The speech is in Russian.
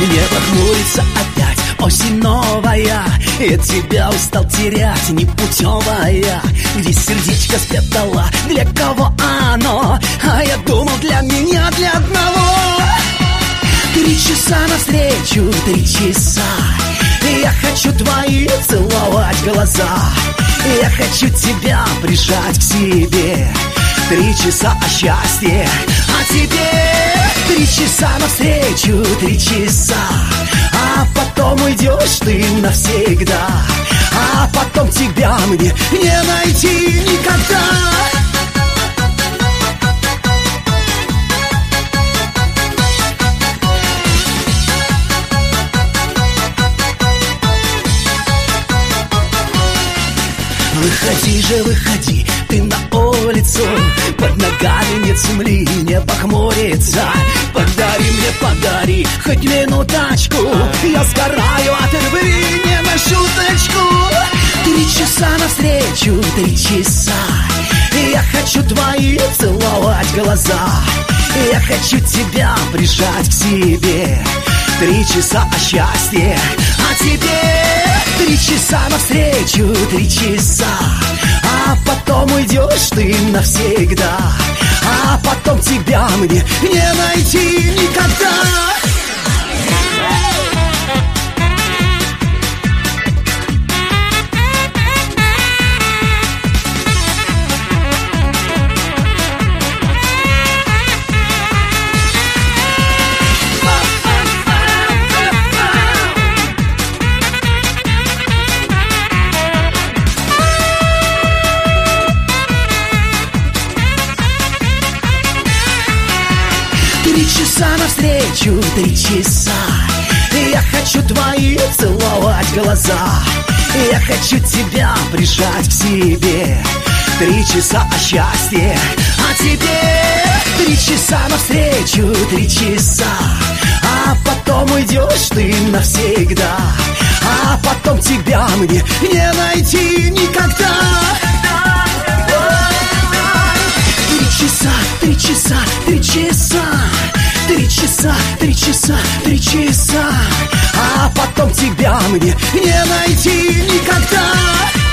Небо хмурится опять, осень новая. Я тебя устал терять, непутевая. Где сердечко спрятала, для кого оно? А я думал, для меня, для одного. 3 часа навстречу, 3 часа. Я хочу твои целовать глаза. Я хочу тебя прижать к себе. 3 часа о счастье, а тебе 3 часа навстречу, 3 часа. А потом уйдешь ты навсегда. А потом тебя мне не найти никогда. Выходи же, выходи, ты на улицу. Под ногами нет земли, небо хмурится. Подари мне, подари хоть минуточку. Я сгораю от любви, не на шуточку. 3 часа навстречу, 3 часа. Я хочу твои целовать глаза. Я хочу тебя прижать к себе. 3 часа о счастье, а тебе 3 часа навстречу, 3 часа. А потом уйдешь ты навсегда. А потом тебя мне не найти никогда. 3 часа навстречу, 3 часа. Я хочу твои целовать глаза. Я хочу тебя прижать к себе. 3 часа о счастье, а тебе 3 часа навстречу, 3 часа. А потом уйдешь ты навсегда. А потом тебя мне не найти никогда. 3 часа, 3 часа, 3 часа. 3 часа, 3 часа, 3 часа. А потом тебя мне не найти никогда.